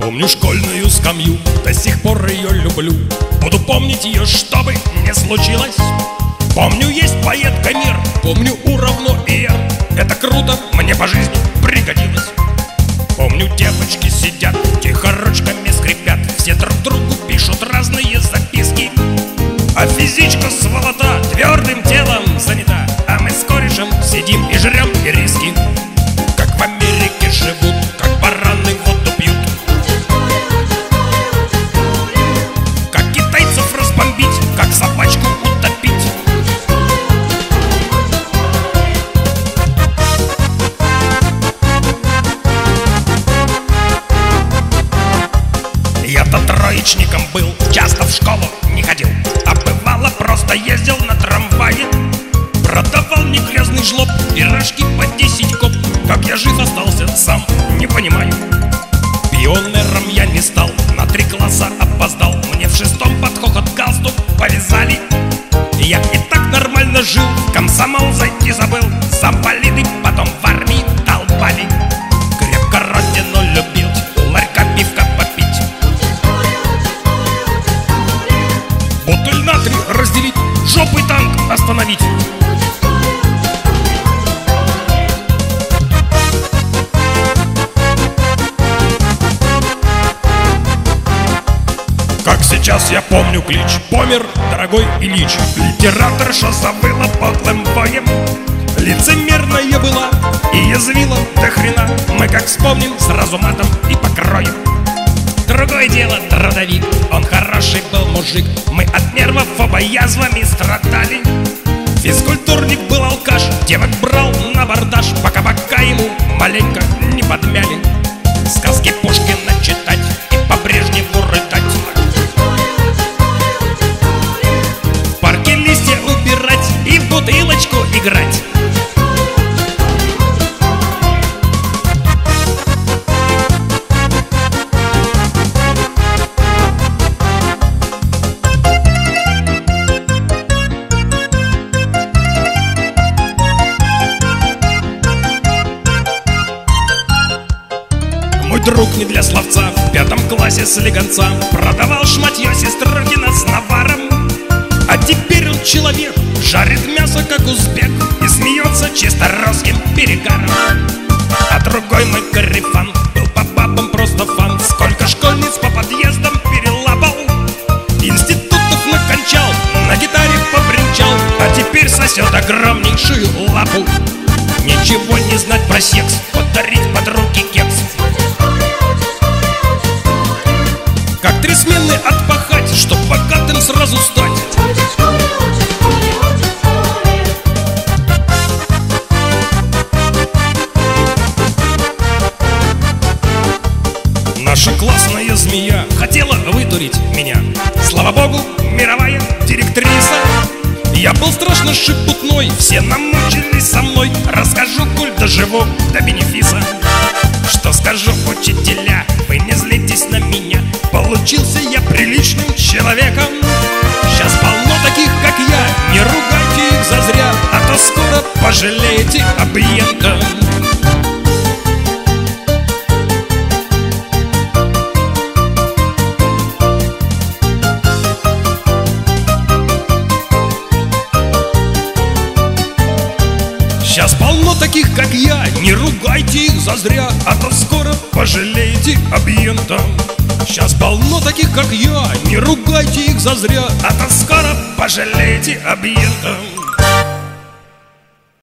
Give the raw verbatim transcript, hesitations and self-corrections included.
Помню школьную скамью, до сих пор ее люблю. Буду помнить ее, что бы ни случилось. Помню, есть поэт Гомер, помню У равно И Р. Это круто, мне по жизни пригодилось. Помню, девочки сидят, тихо ручками скрипят, все друг другу пишут разные записки. А физичка сволота твердым телом занята, а мы с корешем сидим и жрем ириски. Как в Америке живут, как бараны воду пьют, как китайцев разбомбить, как собачку утопить. Я-то троечником был, часто в школу не ходил, а бывало просто ездил на трамвае. Продавал негрязный жлоб, пирожки по десять коп. Как я жив остался, сам не понимаю. Пионером я не стал, на три класса опоздал. Мне в шестом под хохот галстук повязали. Я и так нормально жил, в комсомол зайти забыл. За болиды потом в армии долбали. Крепко родину любил, у ларька пивка попить. Бутыль на три разделить, жопой танк остановить. Как сейчас я помню клич: помер дорогой Ильич. Литераторша завыла подлым боем, лицемерная была и язвила до хрена. Мы как вспомним, сразу матом и покроем. Другое дело трудовик, он хороший был мужик. Мы от нервов оба язвами страдали. Физкультурник был алкаш, девок брал на абордаж, пока бока ему маленько не подмяли. Сказки Пушкина читать и по Брежневу рыдать, в парке листья убирать и в бутылочку играть. Мой друг не для словца в пятом классе слегонца продавал шматье Сестрыкина с наваром. А теперь он человек, жарит мясо как узбек и смеется чисто русским перегаром. А другой мой корефан был по бабам просто фан. Сколько школьниц по подъездам перелапал, институтов накончал, на гитаре побренчал, а теперь сосет огромнейшую лапу. Ничего не знать про секс, подарить подруге кекс. Как три смены отпахать, чтоб богатым сразу стать. Наша классная змея хотела вытурить меня. Слава богу, мировая директриса. Я был страшно шебутной, все намучились со мной. Расскажу, коль доживу до бенефиса. Что скажу, учителя, вы не злитесь на меня. Получился я приличным человеком. Сейчас полно таких, как я, не ругайте их зазря, а то скоро пожалеете об ентом. Сейчас полно таких, как я, не ругайте их зазря, а то скоро пожалеете об ентом. Сейчас полно таких, как я, не ругайте их зазря, а то скоро пожалеете об ентом.